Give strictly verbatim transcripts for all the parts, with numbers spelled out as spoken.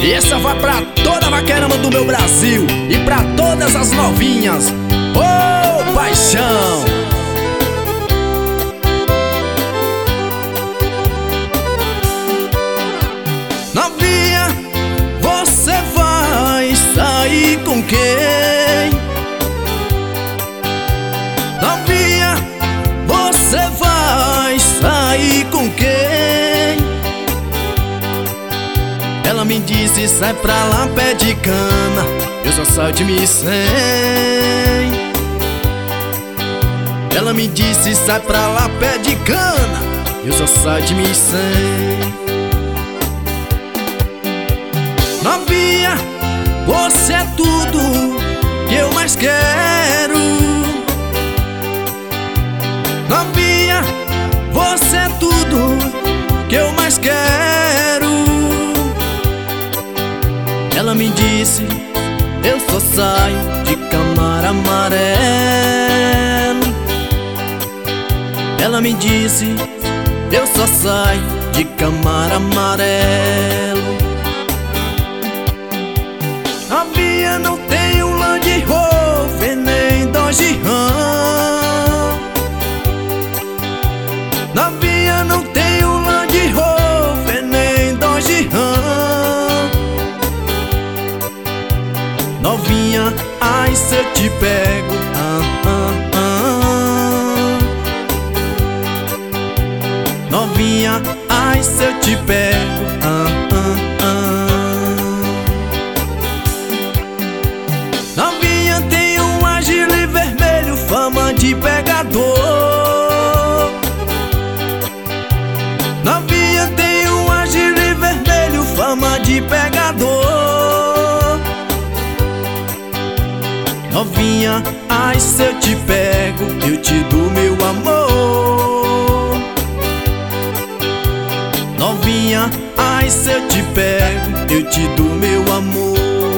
E essa vai pra toda a vaquerama do meu Brasil e pra todas as novinhas. Ô, oh, paixão! Novinha, você vai sair com quem? Novinha, você vai sair com quem? Ela me disse, sai pra lá, pé de cana, eu só saio de mil e cem. Ela me disse, sai pra lá, pé de cana, eu só saio de mil e cem. Novinha, você é tudo que eu mais quero. Novinha, você é tudo que eu mais quero. Ela me disse, eu só saio de Camaro amarelo. Ela me disse, eu só saio de Camaro amarelo. Novinha, não tenho Land Rover nem Dodge Ram. Novinha, não tenho Land Rover nem Dodge Ram. Novinha, ai se eu te pego, ah, ah, ah. Novinha, ai se eu te pego, ah, ah, ah. Novinha, tem um Agile vermelho, fama de pegador. Novinha, tem um Agile vermelho, fama de pegador. Novinha, ai se eu te pego, eu te dou meu amor. Novinha, ai se eu te pego, eu te dou meu amor.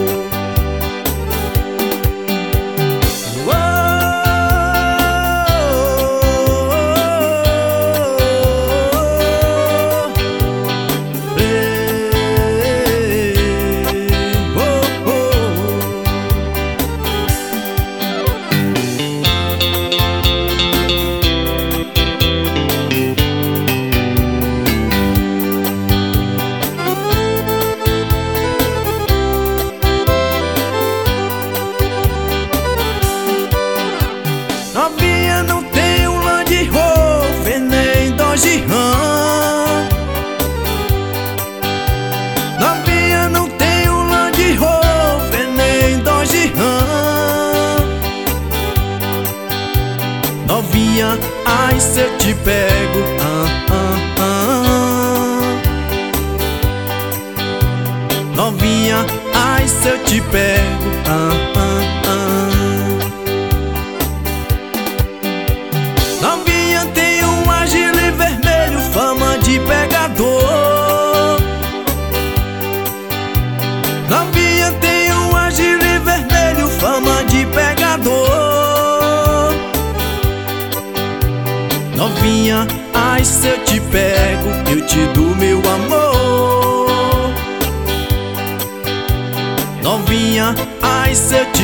Novinha, não tenho Land Rover nem Dodge Ram. Novinha, não tenho Land Rover nem Dodge Ram. Novinha, ai se eu te pego, ah, ah, ah. Novinha, ai se eu te pego, ah, ah, ah. Novinha, tem um Agile vermelho, fama de pegador. Novinha, tem um Agile vermelho, fama de pegador. Novinha, ai se eu te pego, eu te dou meu amor. Novinha, ai se eu te